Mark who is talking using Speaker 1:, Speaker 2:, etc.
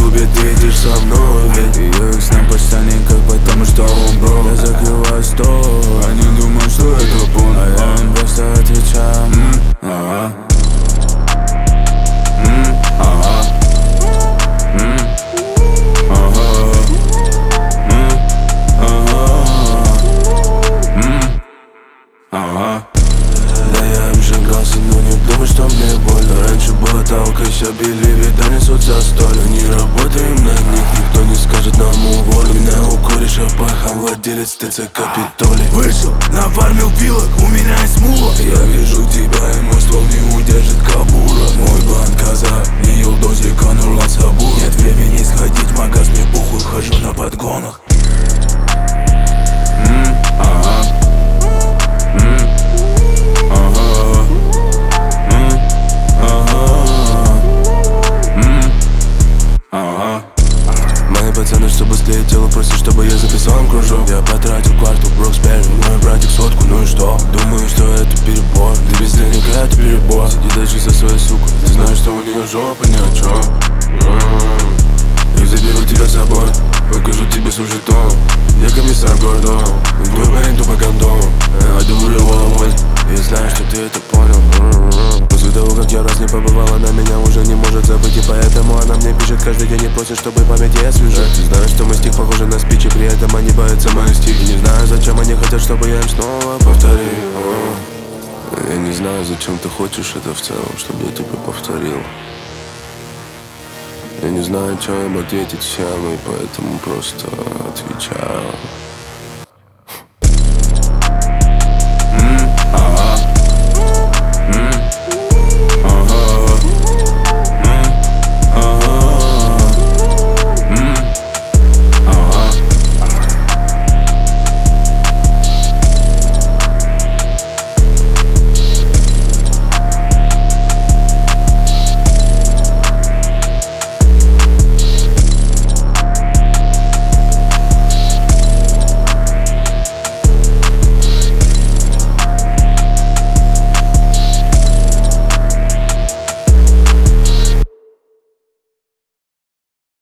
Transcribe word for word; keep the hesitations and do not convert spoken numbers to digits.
Speaker 1: клубе, ты идешь со мной, ведь
Speaker 2: Ее экс нам почти никак, потому что он бро. Я закрываю стол, они думают, что это пун, а я им просто отвечаю м, ага, м, ага, м, ага, м, ага, м, ага.
Speaker 1: да я обжигался, но не думай, что мне больно. Раньше было талка, ща били, вида несут за столик. Не работаем на них, никто не скажет нам уволю. Меня укуришь, а пахом владелец ТЦ Капитолий.
Speaker 2: Вышел, нафармил пилок, у меня есть мула.
Speaker 1: Я вижу тебя, и мой ствол не удержит кабура. Мой банк каза, и елдози канула сабур. Нет времени сходить в магаз, мне похуй, хожу на подгонах.
Speaker 2: М, ага, м, ага, м, ага, м, ага.
Speaker 1: Мои пацаны, что быстрее тело просят, чтобы я записал им кружок. Я потратил кварту, Броксберри, мой братик сотку, ну и что? Думаю, что это перебор, да без денег это перебор. Сиди дальше со своей сукой, ты знаешь, что у нее жопа ни о чем. Я заберу тебя с собой, покажу тебе свой жетон. Я комиссар Гордон, твой парень тупо гондон. I do real always, я знаю, что ты это понял. После того, как я раз не побывал, она меня уже не может забыть. И поэтому она мне пишет каждый день и просит, чтобы память я освежил. Ты знаешь, что мой стих похож на спич, и при этом они боятся моих стих. И не знаю, зачем они хотят, чтобы я им снова повторил. Я не знаю, зачем ты хочешь это в целом, чтобы я тебе повторил. Я не знаю, что им ответить всем, и поэтому просто отвечаю.